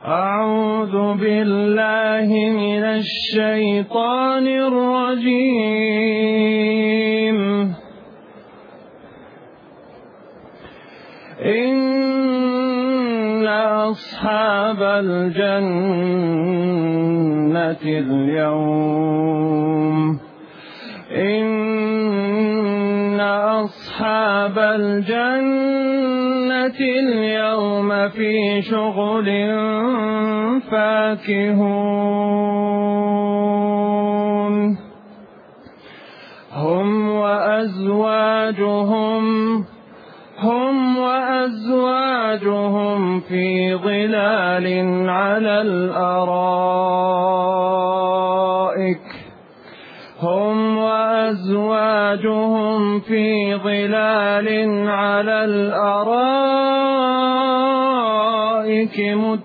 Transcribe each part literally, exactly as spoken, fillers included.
أعوذ بالله من الشيطان الرجيم. إن أصحاب الجنة اليوم إن أصحاب الجنة اليوم في شغل فاكهون هم وأزواجهم هم وأزواجهم في ظلال على الأرائك هم وأزواجهم في ظلال على الأرائك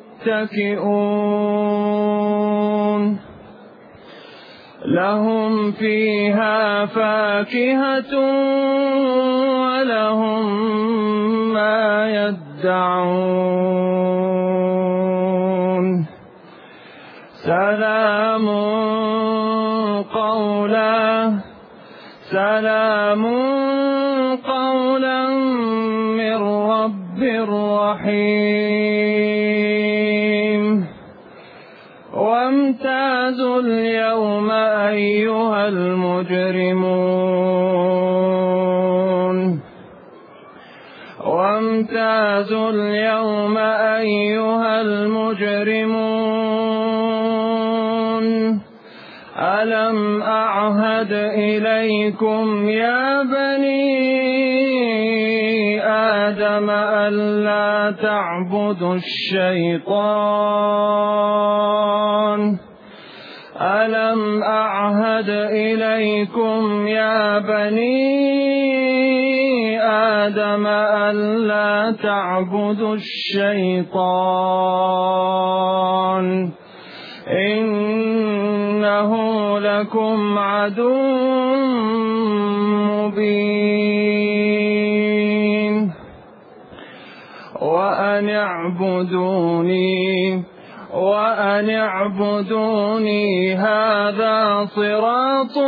متكئون لهم فيها فاكهة ولهم ما يدعون سلام قولا سلام قولا من رب رحيم. وامتازوا اليوم أيها المجرمون وامتازوا اليوم أيها المجرمون ألم أعهد إليكم يا بني آدم ألا تعبدوا الشيطان ألم أعهد إليكم يا بني آدم ألا تعبدوا الشيطان إنه لكم عدو مبين. وأن اعبدوني وأن اعبدوني هذا صراط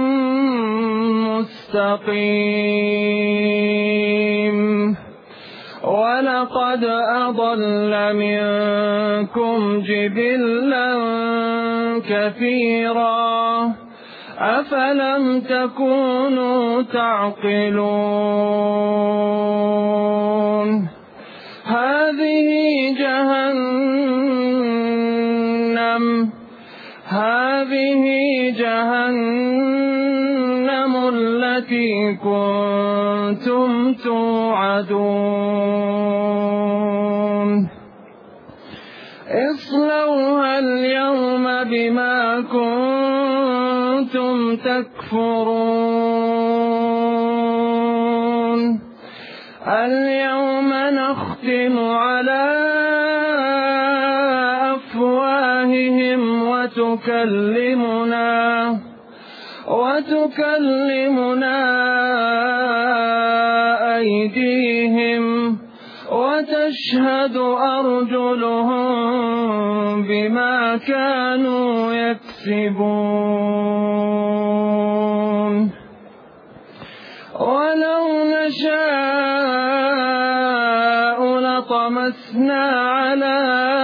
مستقيم. ولقد أضل منكم جبلا كثيرا أفلم تكونوا تعقلون. هذه جهنم هذه جهنم التي كنتم توعدون اصلوها اليوم بما كنتم تكفرون. اليوم نختم على أفواههم وتكلمنا وتكلمنا أيديهم وتشهد أرجلهم بما كانوا يكسبون. ولو نشاء لطمسنا على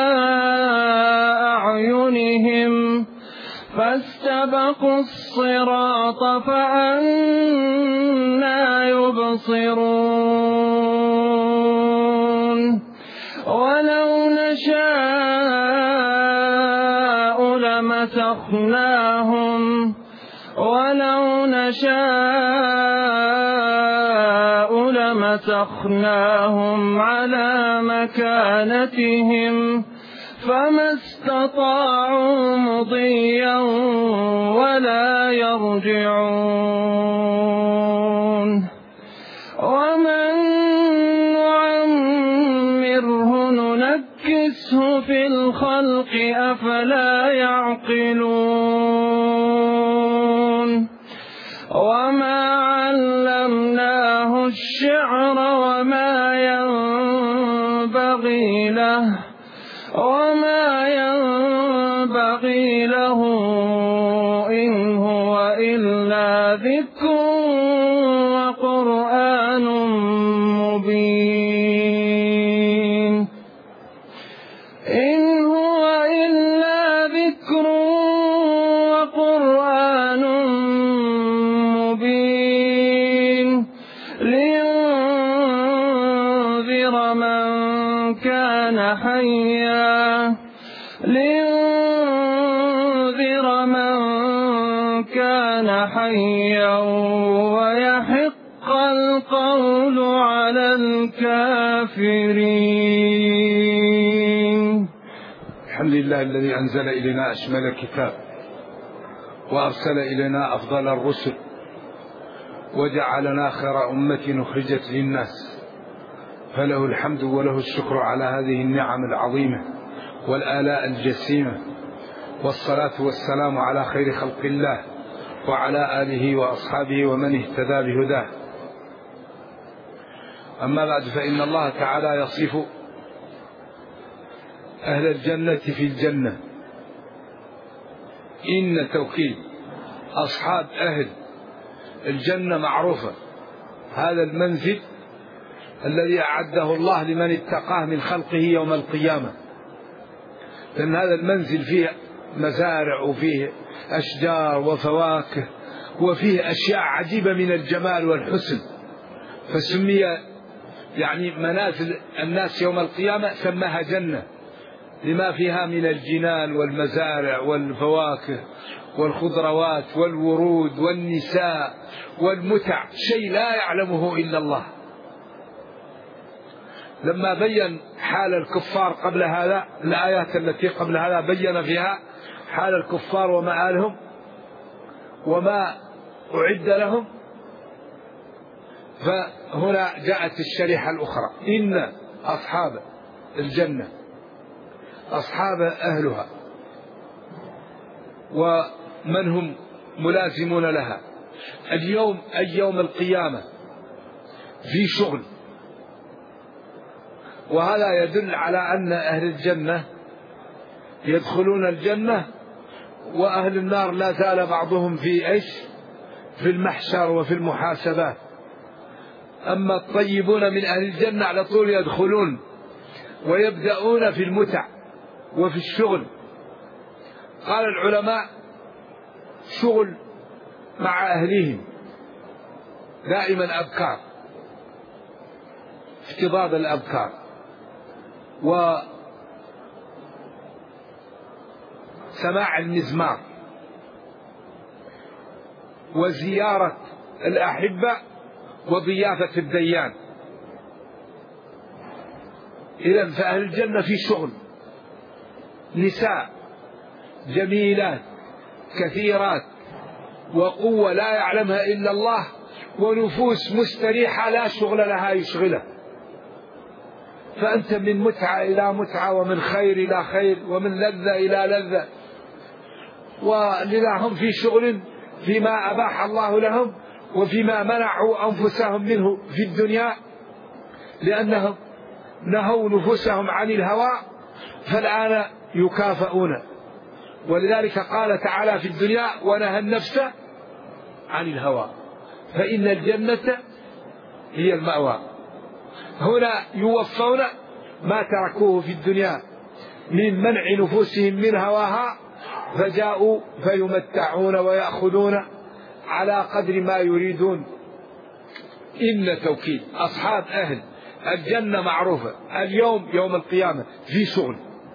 أعينهم فاستبقوا الصراط فأنى يبصرون. ولو نشاء لمسخناهم ولو نشاء لمسخناهم على مكانتهم فما استطاعوا مضيا ولا يرجعون. ومن نعمره ننكسه في الخلق أفلا يعقلون. وما علمناه الشعر وما ينبغي له وما ينبغي له إن هو إلا ذكر وقرآن مبين إن هو إلا ذكر وقرآن مبين لينذر من كان حيا لينذر من كان حيا ويحق القول على الكافرين. الحمد لله الذي أنزل إلينا أشمل الكتاب وأرسل إلينا أفضل الرسل وجعلنا خير أمة أخرجت للناس، فله الحمد وله الشكر على هذه النعم العظيمة والآلاء الجسيمة، والصلاة والسلام على خير خلق الله وعلى آله وأصحابه ومن اهتدى بهداه. أما بعد، فإن الله تعالى يصف أهل الجنة في الجنة إن توكيد أصحاب أهل الجنة معروفة، هذا المنزل الذي أعده الله لمن اتقاه من خلقه يوم القيامة، لأن هذا المنزل فيه مزارع وفيه أشجار وفواكه وفيه أشياء عجيبة من الجمال والحسن، فسمي يعني منازل الناس يوم القيامة سماها جنة لما فيها من الجنان والمزارع والفواكه والخضروات والورود والنساء والمتع، شيء لا يعلمه إلا الله. لما بين حال الكفار قبل هذا، الآيات التي قبل هذا بين فيها حال الكفار ومآلهم وما أعد لهم، فهنا جاءت الشريحة الأخرى إن أصحاب الجنة أصحاب أهلها ومن هم ملازمون لها اليوم أي يوم القيامة في شغل، وهذا يدل على أن أهل الجنة يدخلون الجنة وأهل النار لا زال بعضهم في إيش في المحشر وفي المحاسبات. أما الطيبون من أهل الجنة على طول يدخلون ويبدأون في المتع وفي الشغل. قال العلماء شغل مع أهلهم دائما أبكار، افتضاد الأبكار وسماع المزمار وزيارة الأحبة وضيافة الديان. إذن فأهل الجنة في شغل، نساء جميلات كثيرات وقوة لا يعلمها إلا الله، ونفوس مستريحة لا شغل لها يشغله، فأنت من متعة إلى متعة ومن خير إلى خير ومن لذة إلى لذة، ولذا هم في شغل فيما أباح الله لهم وفيما منعوا أنفسهم منه في الدنيا، لأنهم نهوا نفوسهم عن الهوى فالآن يكافئون. ولذلك قال تعالى في الدنيا ونهى النفس عن الهوى فإن الجنة هي المأوى. هنا يوفون ما تركوه في الدنيا من منع نفوسهم من هواها، فجاءوا فيمتعون ويأخذون على قدر ما يريدون. إن توكيد أصحاب أهل الجنة معروفة اليوم يوم القيامة في شغل،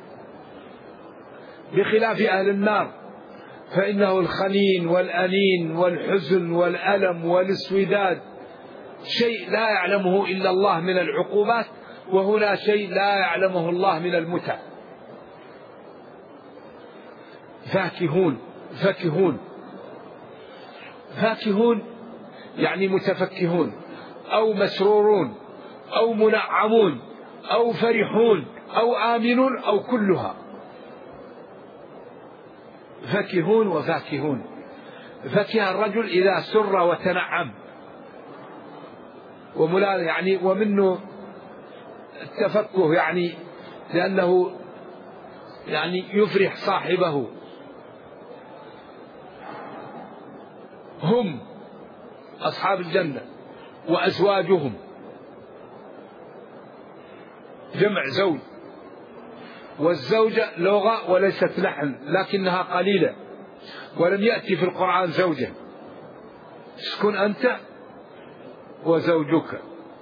بخلاف أهل النار فإنه الخنين والأنين والحزن والألم والاسوداد، شيء لا يعلمه إلا الله من العقوبات، وهنا شيء لا يعلمه الله من المتع. فاكهون فاكهون فاكهون يعني متفكهون أو مسرورون أو منعمون أو فرحون أو آمنون أو كلها. فاكهون وفاكهون، فكه الرجل إذا سر وتنعم وملا يعني ومنه التفكه، يعني لأنه يعني يفرح صاحبه. هم أصحاب الجنة وأزواجهم، جمع زوج، والزوجة لغة وليست لحن لكنها قليلة، ولم يأتي في القرآن زوجة. اسكن أنت وزوجك،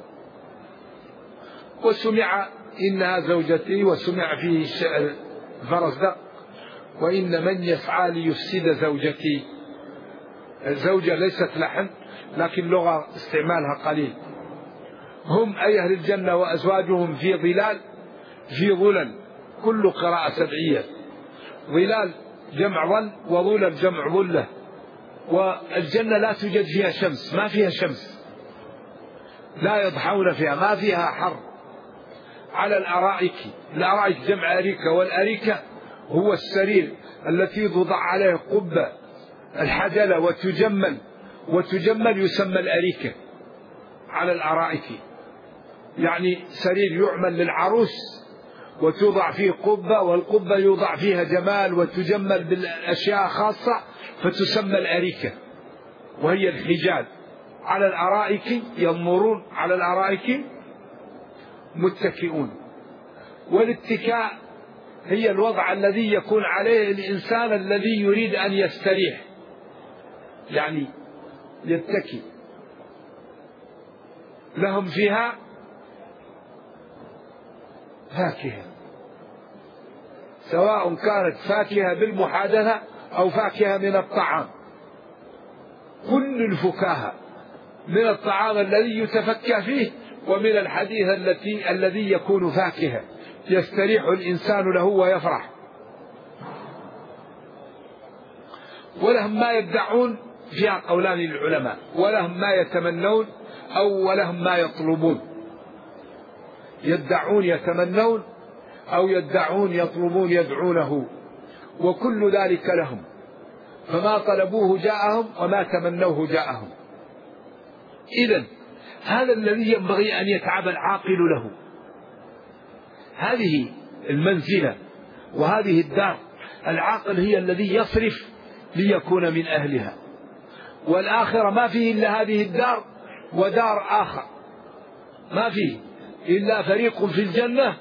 وسمع إنها زوجتي، وسمع فيه الشعر فرزدق وإن من يسعى ليفسد زوجتي. الزوجة ليست لحن لكن لغة استعمالها قليل. هم أي أهل الجنة وأزواجهم في ظلال، في ظلل، كل قراءة سبعية. ظلال جمع ظل، وظلل جمع ظلة. والجنة لا توجد فيها شمس، ما فيها شمس، لا يضحون فيها، ما فيها حر. على الأرائك، الأرائك جمع أريكة، والأريكة هو السرير التي توضع عليه قبة الحجلة وتجمل، وتجمل يسمى الأريكة. على الأرائك يعني سرير يعمل للعروس وتوضع فيه قبة، والقبة يوضع فيها جمال وتجمل بالأشياء خاصة فتسمى الأريكة، وهي الحجال. على الأرائك ينظرون، على الأرائك متكئون. والاتكاء هي الوضع الذي يكون عليه الإنسان الذي يريد أن يستريح، يعني يتكي. لهم فيها فاكهة، سواء كانت فاكهة بالمحادثة أو فاكهة من الطعام، كل الفكاهة من الطعام الذي يتفكى فيه، ومن الحديث التي الذي يكون فاكهة يستريح الإنسان له ويفرح. ولهم ما يدعون، فيها قولان للعلماء، ولهم ما يتمنون أو ولهم ما يطلبون. يدعون يتمنون، أو يدعون يطلبون يدعونه، وكل ذلك لهم. فما طلبوه جاءهم، وما تمنوه جاءهم. إذن هذا الذي ينبغي أن يتعب العاقل له. هذه المنزلة وهذه الدار، العاقل هي الذي يصرف ليكون من أهلها. والآخرة ما فيه إلا هذه الدار ودار آخر، ما فيه إلا فريق في الجنة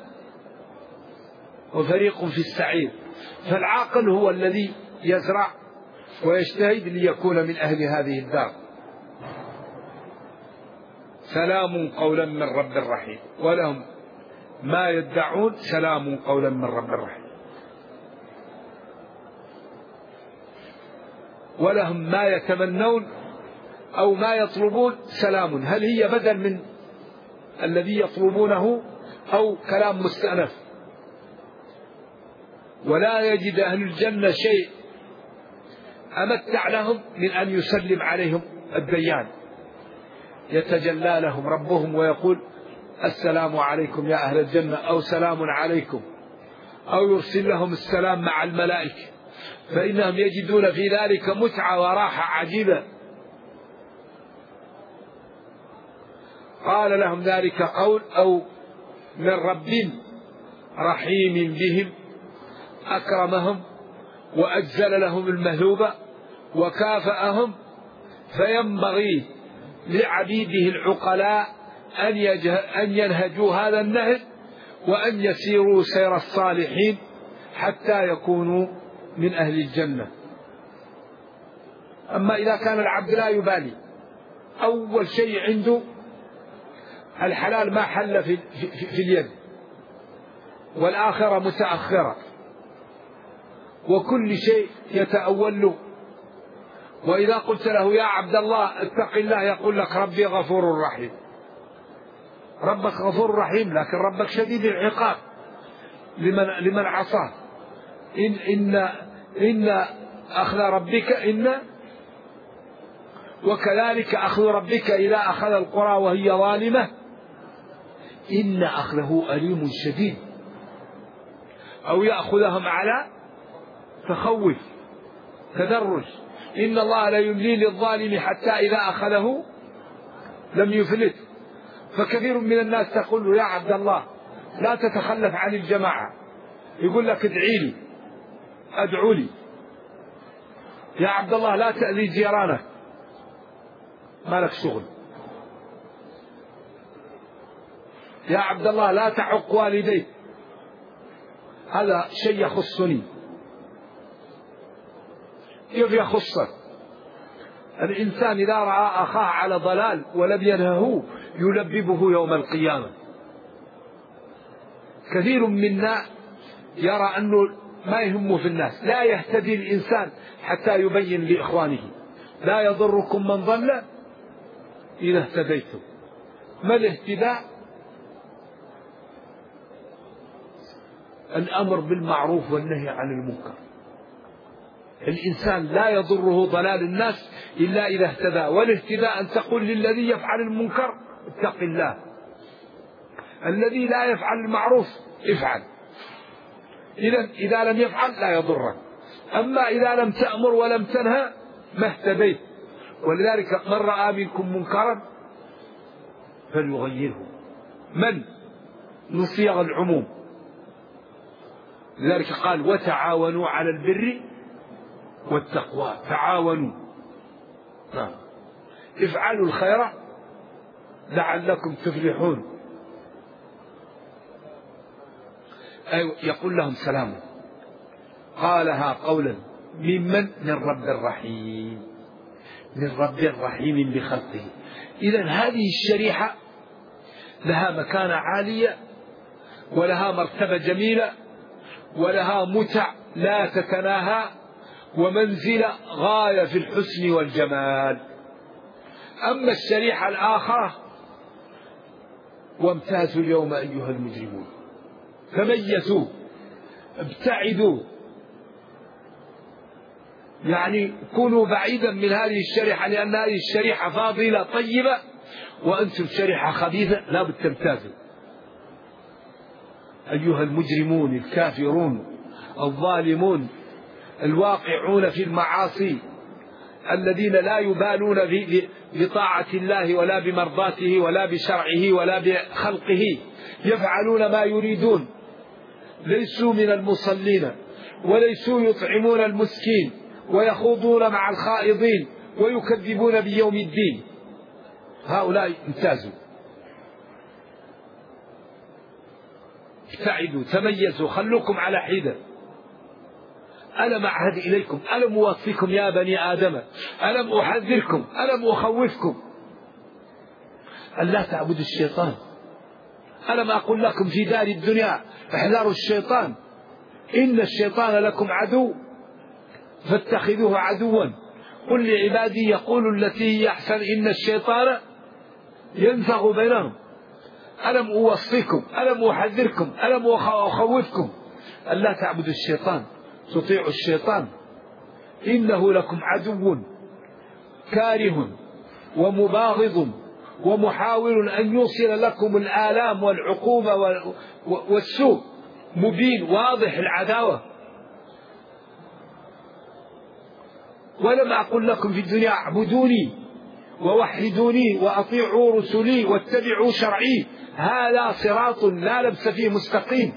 وفريق في السعير. فالعاقل هو الذي يزرع ويجتهد ليكون من أهل هذه الدار. سلام قولا من رب رحيم. ولهم ما يدعون، سلام قولا من رب رحيم. ولهم ما يتمنون أو ما يطلبون، سلام. هل هي بدل من الذي يطلبونه أو كلام مستأنف؟ ولا يجد أهل الجنة شيء أمتع لهم من أن يسلم عليهم الديان، يتجلى لهم ربهم ويقول السلام عليكم يا أهل الجنة، أو سلام عليكم، أو يرسل لهم السلام مع الملائكة، فإنهم يجدون في ذلك متعة وراحة عجيبة. قال لهم ذلك قول أو من رب رحيم بهم، أكرمهم وأجزل لهم المهلوبة وكافأهم. فينبغي لعبيده العقلاء أن, أن ينهجوا هذا النهج، وأن يسيروا سير الصالحين حتى يكونوا من أهل الجنة. أما إذا كان العبد لا يبالي، أول شيء عنده الحلال ما حل في, في, في اليد، والآخرة متأخرة، وكل شيء يتأول له. وإذا قلت له يا عبد الله اتق الله، يقول لك ربي غفور رحيم. ربك غفور رحيم، لكن ربك شديد العقاب لمن, لمن عصاه. إن, إن, إن أخذ ربك إن وكذلك أخذ ربك إذا أخذ القرى وهي ظالمة إن أخذه أليم شديد. أو يأخذهم على تخوف تدرج. إن الله لا يملي للظالم حتى إذا أخذه لم يفلت. فكثير من الناس تقول يا عبد الله لا تتخلف عن الجماعة، يقول لك ادعي لي، ادعوا لي. يا عبد الله لا تأذي جيرانك، ما لك شغل. يا عبد الله لا تعق والديك، هذا شيء يخصني. كيف يخصك؟ الإنسان إذا رأى أخاه على ضلال ولم ينهه يلببه يوم القيامة. كثير منا يرى أنه ما يهمه في الناس، لا يهتدي الإنسان حتى يبين لإخوانه. لا يضركم من ضل إذا اهتديتم. ما الاهتداء؟ الأمر بالمعروف والنهي عن المنكر. الإنسان لا يضره ضلال الناس إلا إذا اهتدى، والاهتداء أن تقول للذي يفعل المنكر اتق الله، الذي لا يفعل المعروف افعل. إذا إذا لم يفعل لا يضرك، أما إذا لم تأمر ولم تنهى ما اهتديت. ولذلك من رأى منكم منكرا فليغيره. من نصيغ العموم، لذلك قال وتعاونوا على البر والتقوى. تعاونوا، نعم، افعلوا الخير لعلكم تفلحون. أيوة، يقول لهم سلام. قالها قولا ممن؟ من رب الرحيم، من رب رحيم بخلقه. إذن هذه الشريحة لها مكانة عالية، ولها مرتبة جميلة، ولها متع لا تتناهى، ومنزلة غاية في الحسن والجمال. أما الشريحة الآخرة وامتازوا اليوم أيها المجرمون، تميزوا، ابتعدوا، يعني كونوا بعيدا من هذه الشريحة، لأن هذه الشريحة فاضلة طيبة وأنتم شريحة خبيثة لا بد تمتازوا. أيها المجرمون الكافرون الظالمون الواقعون في المعاصي، الذين لا يبالون بطاعة الله ولا بمرضاته ولا بشرعه ولا بخلقه، يفعلون ما يريدون، ليسوا من المصلين وليسوا يطعمون المسكين، ويخوضون مع الخائضين ويكذبون بيوم الدين. هؤلاء امتازوا، ابتعدوا، تميزوا، خلوكم على حدة. ألم أعهد إليكم، ألم أوصيكم يا بني آدم، ألم أحذركم، ألم أخوفكم أن لا تعبدوا الشيطان؟ ألم أقول لكم في دار الدنيا احذروا الشيطان، إن الشيطان لكم عدو فاتخذوه عدوا، قل لعبادي يقولوا التي هي أحسن إن الشيطان ينزغ بينهم. ألم أوصيكم، ألم أحذركم، ألم أخوفكم أن لا تعبدوا الشيطان، تطيعوا الشيطان، إنه لكم عدو كاره ومباغض ومحاول أن يوصل لكم الآلام والعقوبة والسوء، مبين واضح العداوة. ولم أقل لكم في الدنيا اعبدوني ووحدوني وأطيعوا رسلي واتبعوا شرعي، هذا صراط لا لبس فيه مستقيم.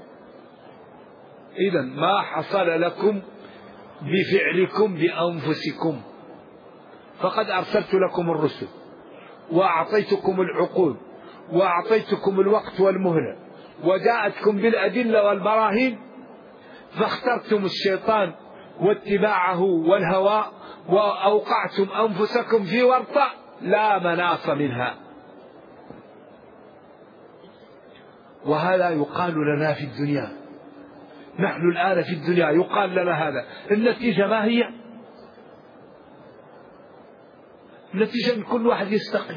إذن ما حصل لكم بفعلكم بأنفسكم، فقد أرسلت لكم الرسل وأعطيتكم العقول وأعطيتكم الوقت والمهلة وجاءتكم بالأدلة والبراهين، فاخترتم الشيطان واتباعه والهوى، وأوقعتم أنفسكم في ورطة لا مناص منها. وهذا يقال لنا في الدنيا، نحن الآن في الدنيا يقال لنا هذا. النتيجة ما هي؟ النتيجة أن كل واحد يستقيم،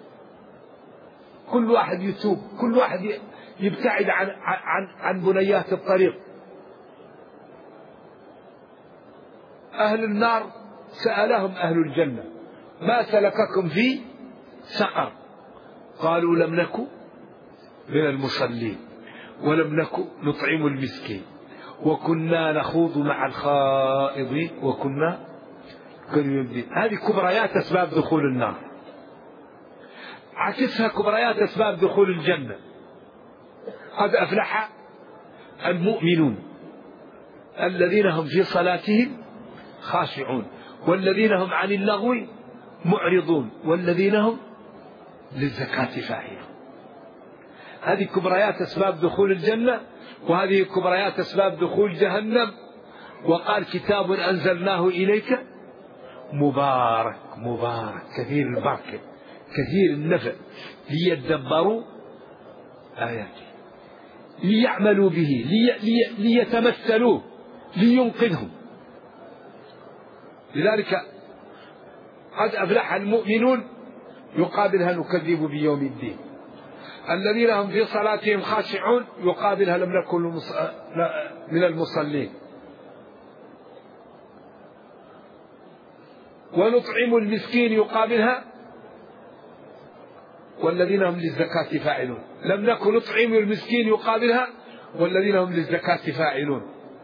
كل واحد يتوب، كل واحد يبتعد عن عن عن بنيات الطريق. أهل النار سألهم أهل الجنة ما سلككم في سقر؟ قالوا لم نكن من المصلين ولم نكن نطعم المسكين وكنا نخوض مع الخائضين وكنا كالمبدين. هذه كبريات أسباب دخول النار، عكسها كبريات أسباب دخول الجنة. قد أفلح المؤمنون الذين هم في صلاتهم خاشعون والذين هم عن اللغو معرضون والذين هم للزكاة فاعلون. هذه كبريات أسباب دخول الجنة، وهذه كبريات أسباب دخول جهنم. وقال كتاب أنزلناه إليك مبارك مبارك كثير البركة كثير النفع ليدبروا آياته ليعملوا به لي لي ليتمثلوه لينقذهم. لذلك قد أفلح المؤمنون يقابلها نكذب بيوم الدين. الذين هم في صلاتهم خاشعون يقابلها لم نكن من المصلين. ونطعم المسكين يقابلها والذين هم للزكاة فاعلون. لم نكن نطعم المسكين يقابلها والذين هم للزكاة فاعلون.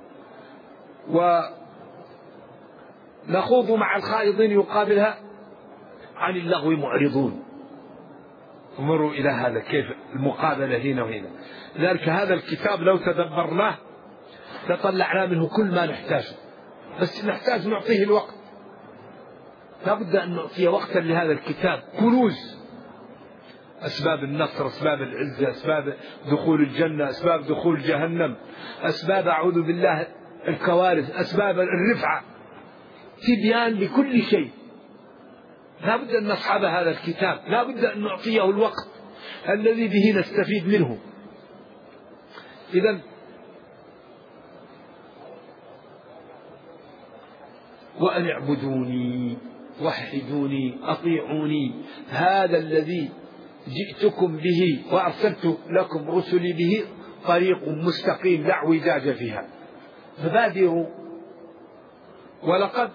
ونخوض مع الخائضين يقابلها عن اللغو معرضون. انظروا إلى هذا كيف المقابلة هنا وهنا. لذلك هذا الكتاب لو تدبرناه لطلعنا منه كل ما نحتاجه، بس نحتاج نعطيه الوقت. لا بد أن نعطي وقتا لهذا الكتاب. كنوز أسباب النصر، أسباب العزة، أسباب دخول الجنة، أسباب دخول جهنم، أسباب أعوذ بالله الكوارث، أسباب الرفعة، تبيان لكل شيء. لا بد أن نصحب هذا الكتاب، لا بد أن نعطيه الوقت الذي به نستفيد منه. إذن وأن اعبدوني وحدوني أطيعوني هذا الذي جئتكم به وأرسلت لكم رسلي به طريق مستقيم لا اعوجاج فيها فبادروا. ولقد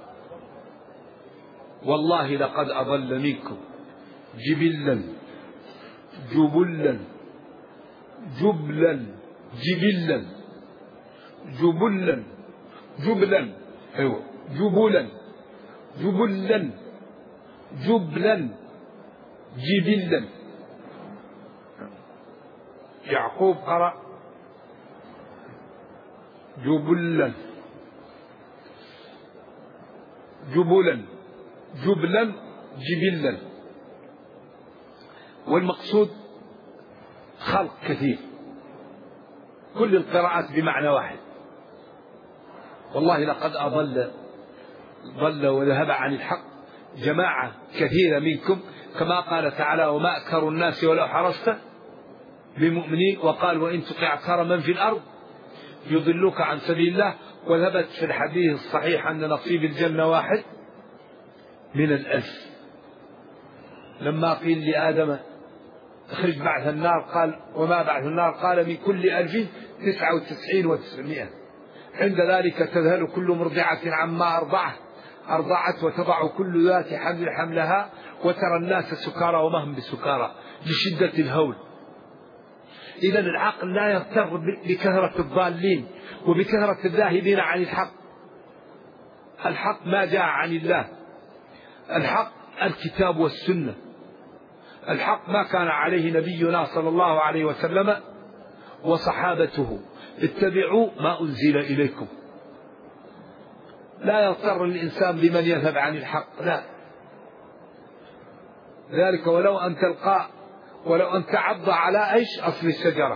والله لقد أضل منكم جبلا جبلا جبلا جبلا جبلا جبلا أيوة جبلا جبلا جبلا جبلا. يعقوب قرأ جبلا جبلا جبلا جبلا. والمقصود خلق كثير، كل القراءات بمعنى واحد. والله لقد أضل ضل وذهب عن الحق جماعة كثيرة منكم، كما قال تعالى وما أكثر الناس ولو حرصت بمؤمنين. وقال وإن تطع أكثر من في الأرض يضلوك عن سبيل الله. وثبت في الحديث الصحيح أن نصيب الجنة واحد من الألف. لما قيل لآدم اخرج بعث النار قال وما بعث النار قال من كل ألف تسعة وتسعين وتسعمائة. عند ذلك تذهل كل مرضعة عما أرضعت أرضعت وتضع كل ذات حمل حملها وترى الناس سكارى وما هم بسكارى لشدة الهول. إذا العقل لا يغتر بكثرة الضالين وبكثرة الذاهبين عن الحق. الحق ما جاء عن الله، الحق الكتاب والسنة، الحق ما كان عليه نبينا صلى الله عليه وسلم وصحابته. اتبعوا ما أنزل إليكم. لا يغتر الإنسان بمن يذهب عن الحق، لا. ذلك ولو أن تلقى ولو أن تعض على إيش أصل الشجرة.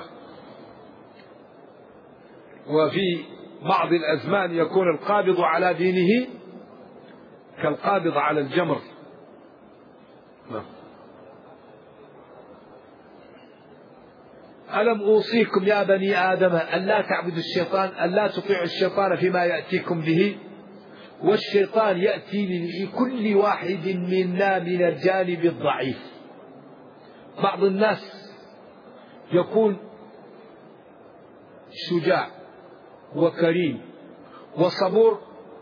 وفي بعض الأزمان يكون القابض على دينه كالقابض على الجمر. ألم أوصيكم يا بني آدم أن لا تعبدوا الشيطان أن لا تطيعوا الشيطان فيما يأتيكم به. والشيطان يأتي لكل واحد منا من الجانب الضعيف. بعض الناس يكون شجاع وكريم وصبور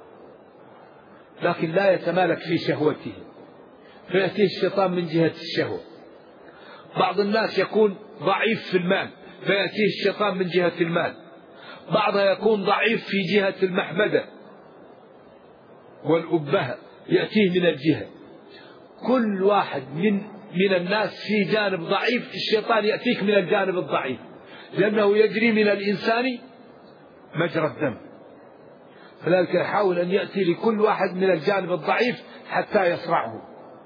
لكن لا يتمالك في شهوته فيأتيه الشيطان من جهة الشهوة. بعض الناس يكون ضعيف في المال فيأتيه الشيطان من جهة المال. بعضها يكون ضعيف في جهة المحمدة والأبهة يأتيه من الجهة. كل واحد من من الناس في جانب ضعيف الشيطان يأتيك من الجانب الضعيف، لأنه يجري من الإنسان مجرى الدم، فذلك يحاول أن يأتي لكل واحد من الجانب الضعيف حتى يصرعه.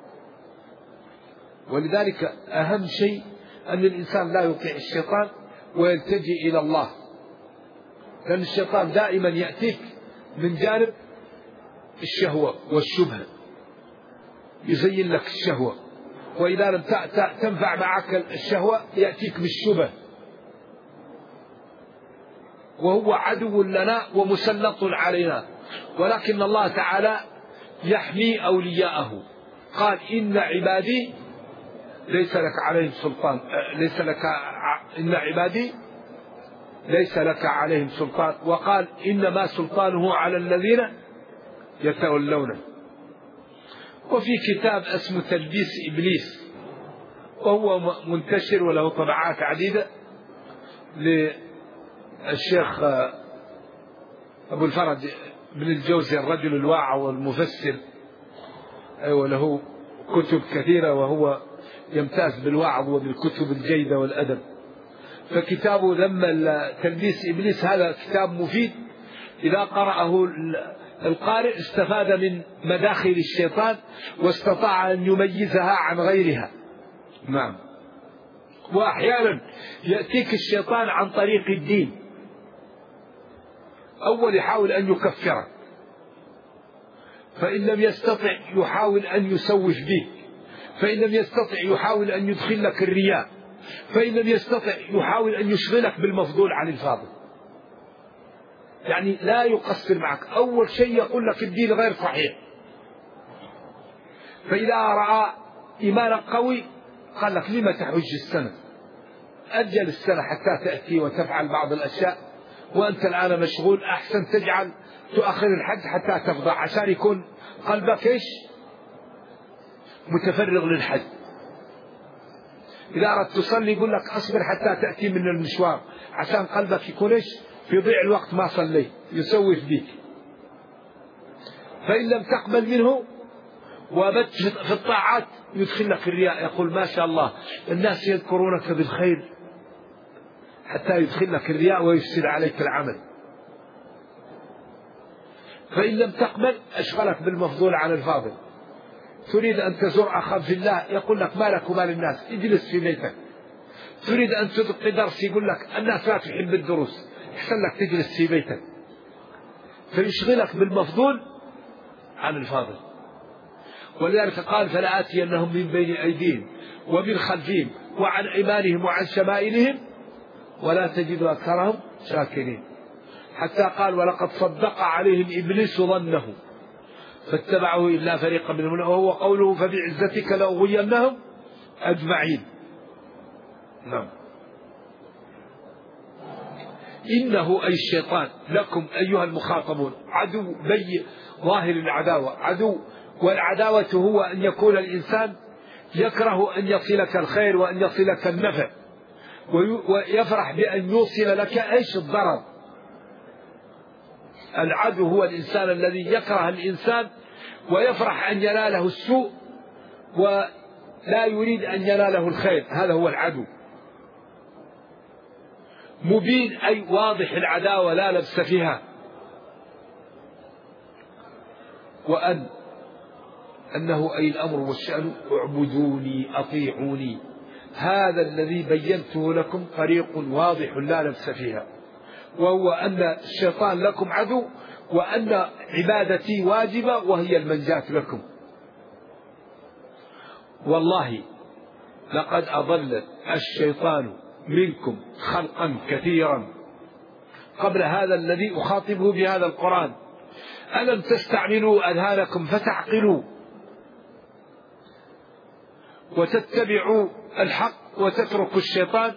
ولذلك أهم شيء أن الإنسان لا يطيع الشيطان ويلتجئ إلى الله، لأن الشيطان دائما يأتيك من جانب الشهوة والشبهة، يزين لك الشهوة، وإذا لم تنفع معك الشهوة يأتيك بالشبه، وهو عدو لنا ومسلط علينا. ولكن الله تعالى يحمي أولياءه، قال إن عبادي ليس لك عليهم سلطان، ليس لك إن عبادي ليس لك عليهم سلطان، وقال إنما سلطانه على الذين يتولونه. وفي كتاب اسمه تلبيس إبليس، وهو منتشر وله طبعات عديدة، للشيخ أبو الفرج بن الجوزي الرجل الواعظ والمفسر، أيوة له كتب كثيرة وهو يمتاز بالوعظ وبالكتب الجيدة والأدب. فكتابه ذم تلبيس إبليس هذا كتاب مفيد، إذا قرأه القارئ استفاد من مداخل الشيطان واستطاع أن يميزها عن غيرها. نعم. وأحيانا يأتيك الشيطان عن طريق الدين، أول يحاول أن يكفرك، فإن لم يستطع يحاول أن يسوف بك، فإن لم يستطع يحاول أن يدخل لك الرياء، فإن لم يستطع يحاول أن يشغلك بالمفضول عن الفاضل. يعني لا يقصر معك، أول شيء يقول لك الدين غير صحيح، فإذا رأى إيمانك قوي قال لك لما تحج السنة، أجل السنة حتى تأتي وتفعل بعض الأشياء، وأنت الآن مشغول، أحسن تجعل تؤخر الحج حتى تفضى عشان يكون قلبك إيش متفرغ للحج. إذا أردت تصلي يقول لك أصبر حتى تأتي من المشوار عشان قلبك يكون إيش في ضيع الوقت ما صليت، يسوف بك. فإن لم تقبل منه وابت في الطاعات يدخل لك الرياء، يقول ما شاء الله الناس يذكرونك بالخير، حتى يدخل لك الرياء ويفسد عليك العمل. فإن لم تقبل أشغلك بالمفضول عن الفاضل. تريد أن تزور أخاك في الله يقول لك ما لك وما للناس، اجلس في بيتك. تريد أن تلقي درس يقول لك الناس لا تحب الدروس، أحسن لك تجلس في بيتك. فيشغلك بالمفضول عن الفاضل. ولذلك قال فلآتينهم من بين أيديهم ومن خلفهم وعن أيمانهم وعن شمائلهم ولا تجد أكثرهم شاكرين. حتى قال ولقد صدق عليهم إبليس ظنه فاتبعه إلا فريقا منهم، وهو قوله فبعزتك لأغوينهم أجمعين. نعم. إنه أي الشيطان لكم أيها المخاطبون عدو بي ظاهر العداوة، عدو، والعداوة هو أن يكون الإنسان يكره أن يصلك الخير وأن يصلك النفع، ويفرح بأن يوصل لك إيش الضرر. العدو هو الإنسان الذي يكره الإنسان ويفرح أن يناله السوء ولا يريد أن يناله الخير، هذا هو العدو. مبين أي واضح العداوة لا لبس فيها. وأن أنه أي الأمر والشأن اعبدوني أطيعوني، هذا الذي بينته لكم طريق واضح لا لبس فيها، وهو أن الشيطان لكم عدو، وأن عبادتي واجبة وهي المنجاة لكم. والله لقد أضل الشيطان منكم خلقا كثيرا قبل هذا الذي أخاطبه بهذا القرآن، ألم تستعملوا أذهانكم فتعقلوا وتتبعوا الحق وتتركوا الشيطان؟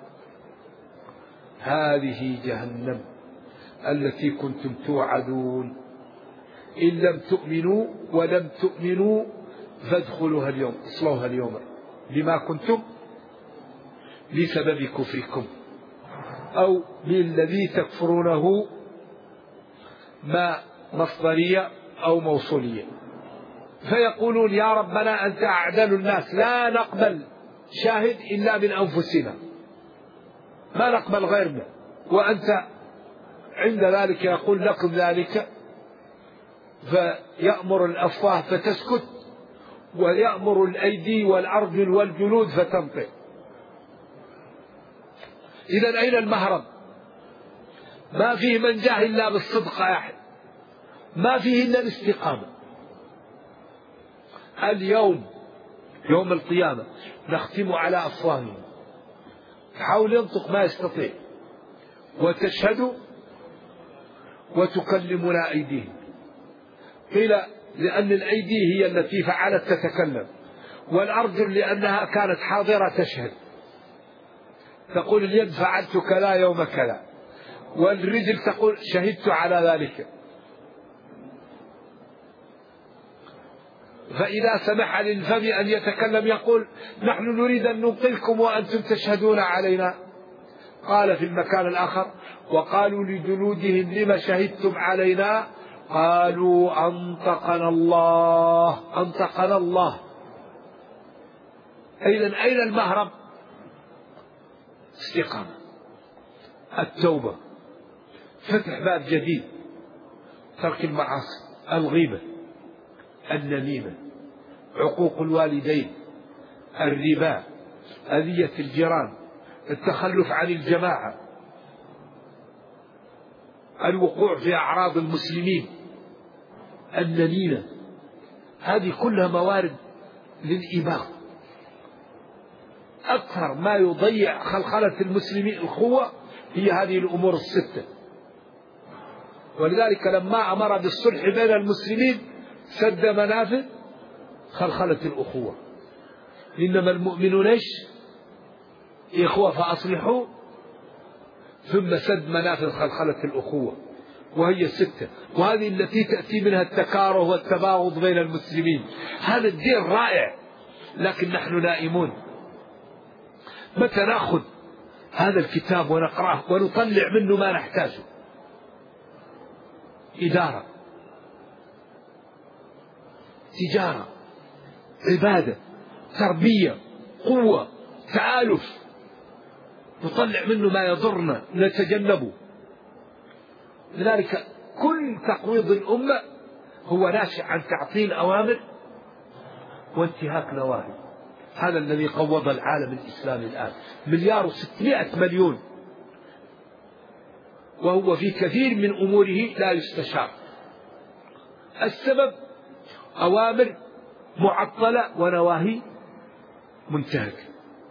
هذه جهنم التي كنتم توعدون، إن لم تؤمنوا ولم تؤمنوا فادخلوها اليوم، اصلوها اليوم بما كنتم بسبب كفركم، أو بالذي تكفرونه ما مصدرية أو موصولية. فيقولون يا ربنا أنت أعدل الناس، لا نقبل شاهد إلا من أنفسنا، ما نقبل غيرنا، وأنت عند ذلك يقول لكم ذلك، فيأمر الأفواه فتسكت، ويأمر الأيدي والأرجل والجلود فتنطق. إذن أين المهرب؟ ما فيه من جاه إلا بالصدق يا أحد، ما فيه إلا الاستقامة. اليوم يوم القيامة نختم على أفواههم، حاول ينطق ما يستطيع، وتشهد وتكلمنا أيديهم. قيل لأن الأيدي هي التي فعلت تتكلم، والأرجل لأنها كانت حاضرة تشهد، تقول اليد فعلت كذا يوم كذا، والرجل تقول شهدت على ذلك. فإذا سمح للفم أن يتكلم يقول نحن نريد أن ننقذكم وأنتم تشهدون علينا. قال في المكان الآخر وقالوا لجلودهم لما شهدتم علينا؟ قالوا أنطقنا الله، أنطقنا الله. إذن أين المهرب؟ استقامة، التوبة، فتح باب جديد، ترك المعاصي، الغيبة، النميمة، عقوق الوالدين، الربا، أذية الجيران، التخلف عن الجماعة، الوقوع في أعراض المسلمين، النميمة. هذه كلها موارد للإباغ. أكثر ما يضيع خلخلة المسلمين الأخوة هي هذه الأمور الستة. ولذلك لما أمر بالصلح بين المسلمين سد منافذ خلخلة الأخوة. إنما المؤمنون إيش؟ إخوة فأصلحوا، ثم سد منافذ خلخلة الأخوة، وهي ستة، وهذه التي تأتي منها التكاره والتباغض بين المسلمين. هذا الدين رائع، لكن نحن نائمون. متى نأخذ هذا الكتاب ونقرأه ونطلع منه ما نحتاجه؟ إدارة، تجارة، عبادة، تربية، قوة، تآلف، نطلع منه ما يضرنا نتجنبه. لذلك كل تقويض الأمة هو ناشئ عن تعطيل أوامر وانتهاك نواهي. هذا الذي قوض العالم الإسلامي الآن، مليار وستمائة مليون، وهو في كثير من أموره لا يستشار. السبب أوامر معطلة ونواهي منتهكة.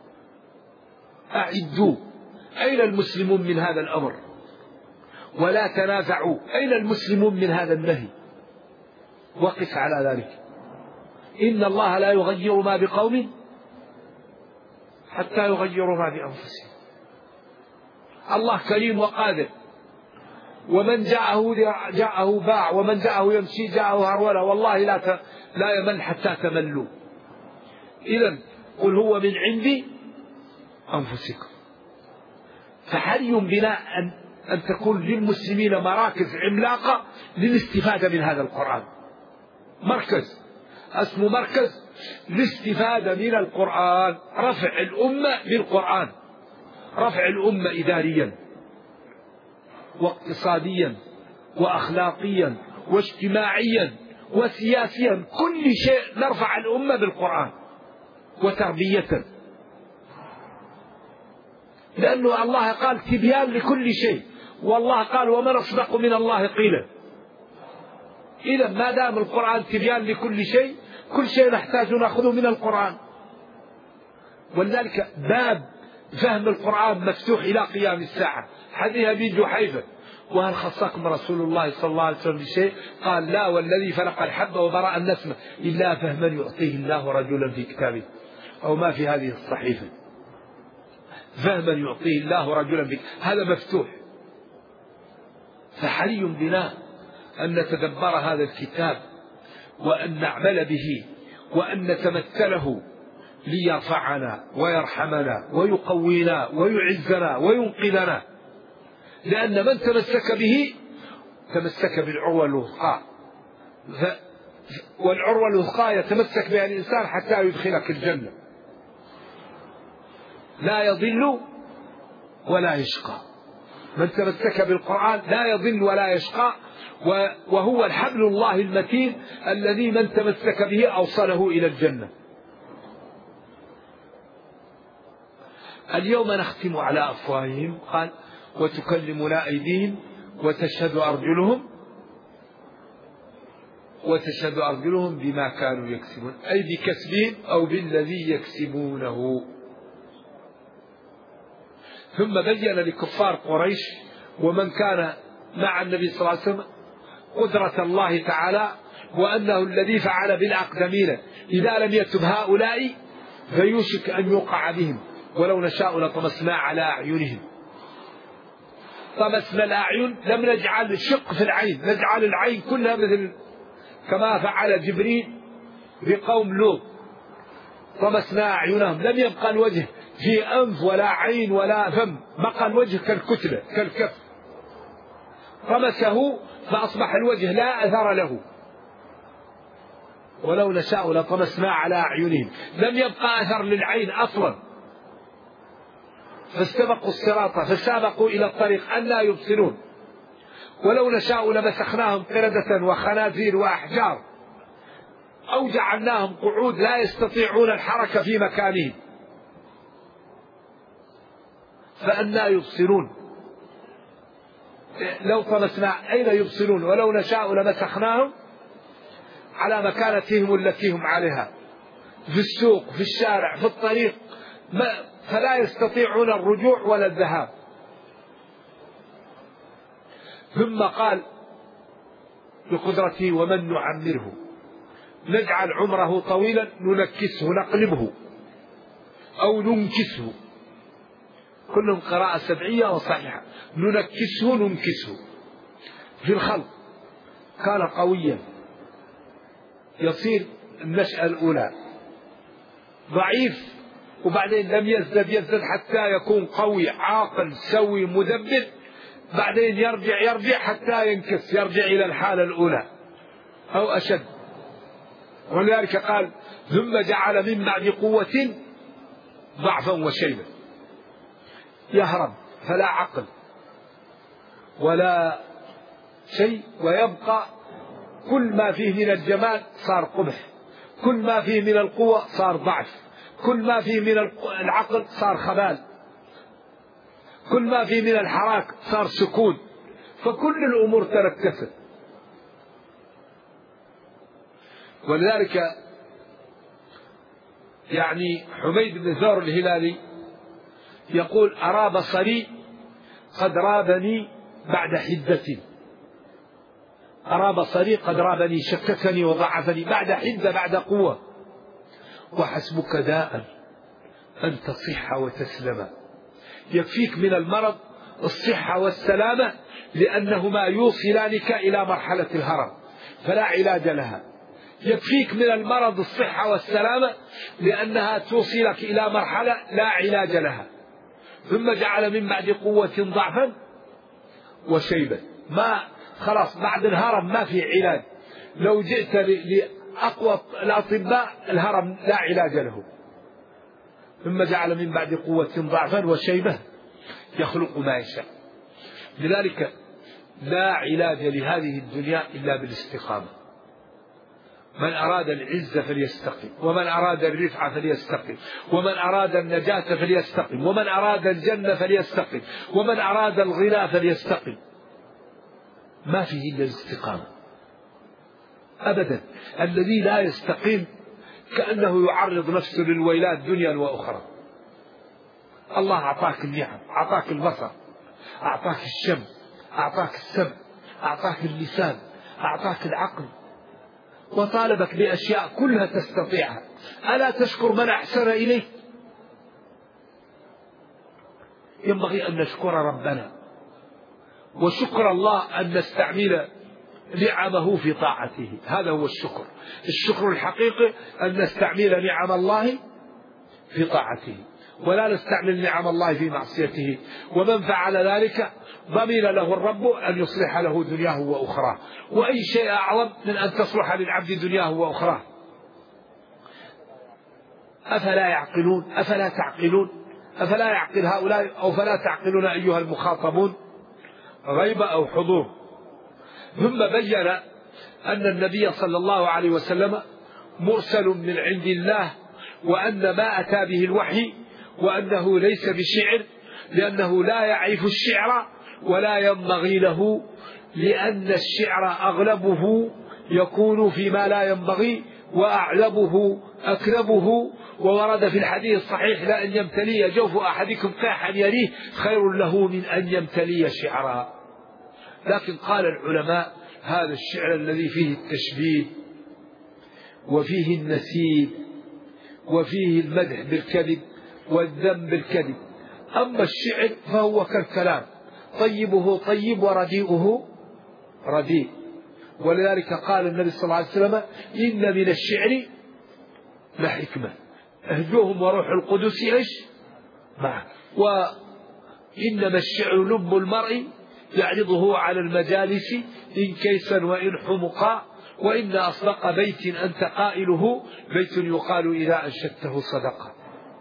أعدوا، أين المسلمون من هذا الأمر؟ ولا تنازعوا، أين المسلمون من هذا النهي؟ وقف على ذلك. إن الله لا يغير ما بقوم حتى يغيروا ما بأنفسهم. الله كريم وقادر، ومن جاءه جاءه باع، ومن جاءه يمشي جاءه هرولة، والله لا لا يمل حتى تملوا. إذن قل هو من عند أنفسكم. فحري بنا أن, أن تكون للمسلمين مراكز عملاقة للاستفادة من هذا القرآن. مركز اسمه مركز الاستفادة من القرآن، رفع الأمة بالقرآن، رفع الأمة إداريا واقتصاديا وأخلاقيا واجتماعيا وسياسيا، كل شيء نرفع الأمة بالقرآن، وتربية، لأنه الله قال تبيان لكل شيء، والله قال ومن أصدق من الله قيلا. إذا ما دام القرآن تبيان لكل شيء، كل شيء نحتاج نأخذه من القرآن. ولذلك باب فهم القرآن مفتوح إلى قيام الساعة. حديث أبي جحيفة وهل خصكم رسول الله صلى الله عليه وسلم بشيء؟ قال لا والذي فلق الحب وبرأ النسمة إلا فهما يعطيه الله رجلا في كتابه، أو ما في هذه الصحيفة، فهما يعطيه الله رجلا في، هذا مفتوح. فحري بنا أن نتدبر هذا الكتاب وأن نعمل به وأن نتمثله ليرفعنا ويرحمنا ويقوينا ويعزنا وينقذنا. لأن من تمسك به تمسك بالعروة الوثقى، والعروة الوثقى يتمسك بها الإنسان حتى يدخلك الجنة، لا يضل ولا يشقى. من تمسك بالقرآن لا يضل ولا يشقى، وهو الحبل الله المتين الذي من تمسك به أوصله إلى الجنة. اليوم نختم على أفواههم، قال وتكلمنا أيديهم وتشهد أرجلهم وتشهد أرجلهم بما كانوا يكسبون، أي بكسبهم أو بالذي يكسبونه. ثم بين لكفار قريش ومن كان مع النبي صلى الله عليه وسلم قدرة الله تعالى، وأنه الذي فعل بالأقدمين إذا لم يتب هؤلاء فيوشك أن يوقع بهم، ولو نشاء لطمسنا على أعينهم. طمسنا الأعين، لم نجعل شق في العين، نجعل العين كلها مثل كما فعل جبريل بقوم لوط، طمسنا أعينهم، لم يبقى الوجه في أنف ولا عين ولا فم، بقى الوجه كالكتلة كالكف، طمسه فأصبح الوجه لا أثر له. ولو نشاء لطمسنا على أعينهم، لم يبقى أثر للعين أصلا، فاستبقوا الصراط فسابقوا إلى الطريق أن لا يبصرون. ولو نشاء لمسخناهم قردة وخنازير وأحجار أو جعلناهم قعود لا يستطيعون الحركة في مكانهم فأنا يبصرون. لو طمسنا أين يبصرون؟ ولو نشاء لمسخناهم على مكانتهم التي هم عليها، في السوق في الشارع في الطريق، فلا يستطيعون الرجوع ولا الذهاب. ثم قال بقدرته ومن نعمره نجعل عمره طويلا ننكسه نقلبه أو ننكسه، كلهم قراءة سبعية وصحيحة، ننكسه ننكسه. في الخلق كان قويا يصير النشأة الأولى ضعيف، وبعدين لم يزدد يزدد حتى يكون قوي عاقل سوي مدبر، بعدين يرجع يرجع حتى ينكس، يرجع إلى الحالة الأولى أو أشد. ولذلك قال ثم جعل من بعد قوة ضعفا وشيبا، يهرب فلا عقل ولا شيء، ويبقى كل ما فيه من الجمال صار قبح، كل ما فيه من القوة صار ضعف، كل ما فيه من العقل صار خبال، كل ما فيه من الحراك صار سكون، فكل الأمور تركست. ولذلك يعني حميد بن ثور الهلالي يقول أرى بصري قد رابني بعد حدة، أرى بصري قد رابني شككني وضعفني بعد حدة بعد قوة، وحسبك داء أن تصح وتسلم. يكفيك من المرض الصحة والسلامة، لأنهما يوصلانك إلى مرحلة الهرم فلا علاج لها. يكفيك من المرض الصحة والسلامة لأنها توصلك إلى مرحلة لا علاج لها. ثم جعل من بعد قوة ضعفا وشيبا، ما خلاص بعد الهرم ما في علاج، لو جئت لأقوى الأطباء الهرم لا علاج له. ثم جعل من بعد قوة ضعفا وشيبة يخلق ما يشاء. لذلك لا علاج لهذه الدنيا إلا بالاستقامة. من أراد العزة فليستقم، ومن أراد الرفعة فليستقم، ومن أراد النجاة فليستقم، ومن أراد الجنة فليستقم، ومن أراد الغنى فليستقم. ما فيه إلا الاستقامة أبدا. الذي لا يستقيم كأنه يعرض نفسه للويلات دنيا وأخرى. الله أعطاك النعم، أعطاك البصر، أعطاك الشم، أعطاك السمع، أعطاك اللسان، أعطاك العقل، وطالبك بأشياء كلها تستطيعها. ألا تشكر من أحسن إليك؟ ينبغي أن نشكر ربنا، وشكر الله أن نستعمل نعمه في طاعته، هذا هو الشكر. الشكر الحقيقي أن نستعمل نعم الله في طاعته، ولا نستعمل نعم الله في معصيته. ومن فعل ذلك ضمن له الرب أن يصلح له دنياه وأخراه. وأي شيء أعظم من أن تصلح للعبد دنياه وأخراه. أفلا يعقلون؟ أفلا تعقلون؟ أفلا يعقل هؤلاء أو فلا تعقلون أيها المخاطبون؟ غيبة أو حضور. ثم بين أن النبي صلى الله عليه وسلم مرسل من عند الله، وأن ما أتى به الوحي، وأنه ليس بشعر، لأنه لا يعرف الشعر ولا ينبغي له، لأن الشعر أغلبه يكون فيما لا ينبغي، وأعلبه أكذبه. وورد في الحديث الصحيح: لأن يمتلي جوف أحدكم كاحا يريه خير له من أن يمتلي شعرا. لكن قال العلماء: هذا الشعر الذي فيه التشبيه وفيه النسيب وفيه المدح بالكذب والذم بالكذب. أما الشعر فهو كالكلام، طيبه طيب ورديئه رديء. ولذلك قال النبي صلى الله عليه وسلم: إن من الشعر لحكمة اهجوهم وروح القدس إيش معه. وإنما الشعر لب المرء يعرضه على المجالس إن كيسا وإن حمقا، وإن أصدق بيت أنت قائله بيت يقال إذا أنشدته صدقا.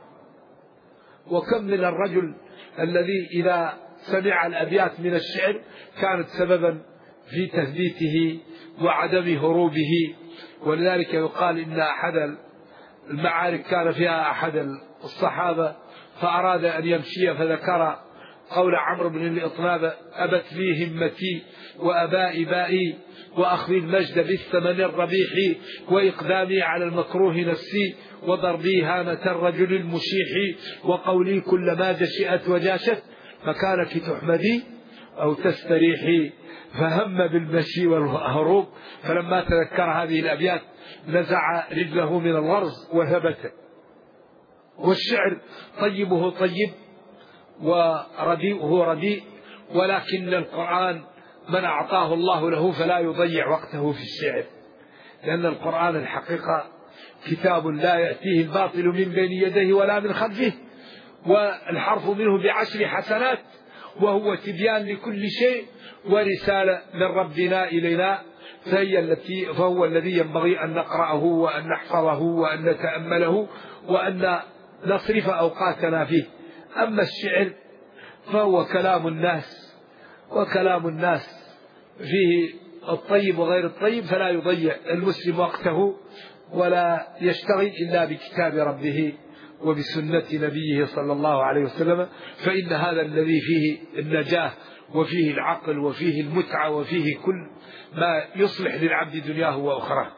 وكم من الرجل الذي إذا سمع الأبيات من الشعر كانت سببا في تثبيته وعدم هروبه. ولذلك يقال إن أحد المعارك كان فيها أحد الصحابة فأراد أن يمشي، فذكر قول عمرو بن الإطناب: أبت لي همتي وأبائي بائي، وأخذي المجد بالثمن الربيح، وإقدامي على المكروه نفسي، وضربي هامة الرجل المشيح، وقولي كلما جشئت وجاشت مكانك تحمدي أو تستريحي. فهم بالمشي والهروب، فلما تذكر هذه الأبيات نزع رجله من الغرز وثبت. والشعر طيبه طيب ورديئه رديء، ولكن القرآن من أعطاه الله له فلا يضيع وقته في الشعر، لأن القرآن الحقيقة كتاب لا يأتيه الباطل من بين يديه ولا من خلفه، والحرف منه بعشر حسنات، وهو تبيان لكل شيء ورسالة من ربنا إلينا، فهي التي فهو الذي ينبغي أن نقرأه وأن نحفظه وأن نتأمله وأن نصرف أوقاتنا فيه. أما الشعر فهو كلام الناس، وكلام الناس فيه الطيب وغير الطيب، فلا يضيع المسلم وقته ولا يشتغل إلا بكتاب ربه وبسنة نبيه صلى الله عليه وسلم، فإن هذا الذي فيه النجاة وفيه العقل وفيه المتعة وفيه كل ما يصلح للعبد دنياه وأخراه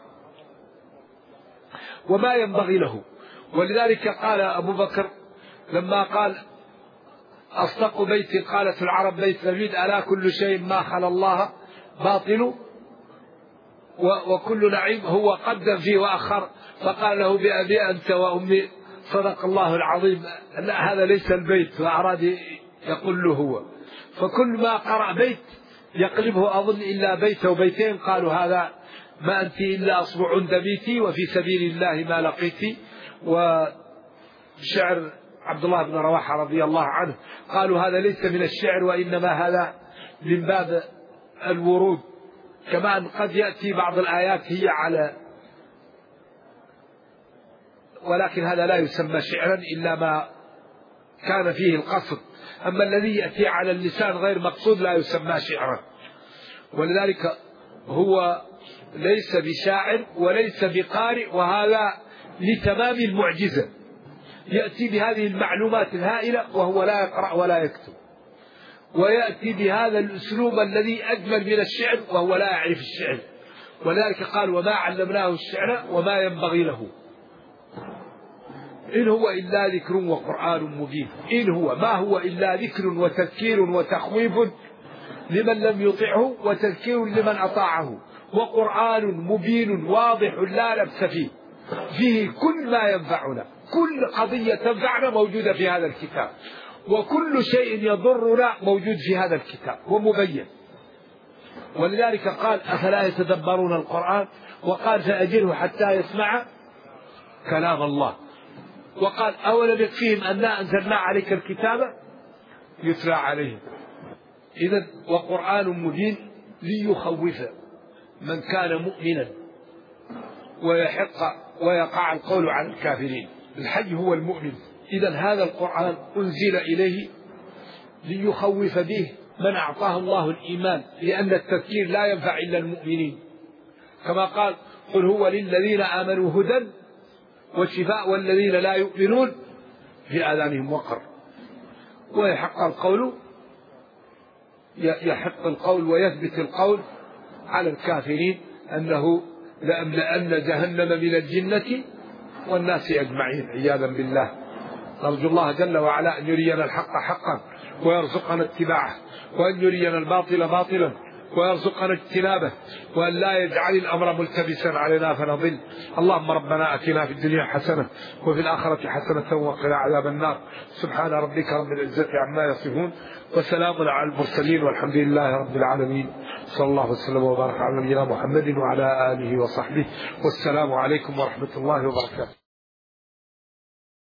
وما ينبغي له. ولذلك قال أبو بكر لما قال: أصدق بيت قالت العرب بيت لبيد، ألا كل شيء ما خلا الله باطل وكل نعيم، هو قدم فيه وأخر، فقال له: بأبي أنت وأمي صدق الله العظيم. لا، هذا ليس البيت، فأراد يقول له هو. فكل ما قرأ بيت يقلبه أظن إلا بيت وبيتين، قالوا: هذا ما أنت إلا أصبع دميتي وفي سبيل الله ما لقيتي. وشعر عبد الله بن رواحة رضي الله عنه قالوا: هذا ليس من الشعر، وإنما هذا من باب الورود، كما أن قد يأتي بعض الآيات هي على، ولكن هذا لا يسمى شعرا إلا ما كان فيه القصد. أما الذي يأتي على اللسان غير مقصود لا يسمى شعرا. ولذلك هو ليس بشاعر وليس بقارئ، وهذا لتمام المعجزة، يأتي بهذه المعلومات الهائلة وهو لا يقرأ ولا يكتب، ويأتي بهذا الأسلوب الذي أجمل من الشعر وهو لا يعرف الشعر. ولذلك قال: وما علمناه الشعر وما ينبغي له، إن هو إلا ذكر وقرآن مبين. إن هو ما هو إلا ذكر وتذكير وتخويف لمن لم يطعه، وتذكير لمن أطاعه، وقرآن مبين واضح لا لبس فيه، فيه كل ما ينفعنا، كل قضية تنفعنا موجودة في هذا الكتاب، وكل شيء يضرنا موجود في هذا الكتاب ومبين. ولذلك قال: أفلا يتدبرون القرآن؟ وقال: فأجره حتى يسمع كلام الله. وقال: أولم يكفيهم أنا أنزلنا عليك الكتاب يتلى عليهم. إذن وقرآن مبين ليخوف من كان مؤمنا ويحق ويقع القول على الكافرين. الحي هو المؤمن. إذن هذا القرآن أنزل إليه ليخوف به من أعطاه الله الإيمان، لأن التذكير لا ينفع إلا المؤمنين، كما قال قل هو للذين آمنوا هدى وشفاء والذين لا يؤمنون في آذانهم وقر. ويحق القول يحق القول ويثبت القول على الكافرين أنه لأملأن جهنم من الجنة والناس أجمعين عياذا بالله. نرجو الله جل وعلا أن يرينا الحق حقا ويرزقنا اتباعه، وأن يرينا الباطل باطلا ويرزقنا اجتنابه، وأن لا يجعل الأمر ملتبسا علينا فنضل. اللهم ربنا أتنا في الدنيا حسنة وفي الآخرة حسنة وقنا عذاب النار. سبحان ربك رب العزة عما يصفون وسلام على المرسلين والحمد لله رب العالمين. صلى الله وسلم وبارك على نبينا محمد وعلى آله وصحبه، والسلام عليكم ورحمة الله وبركاته.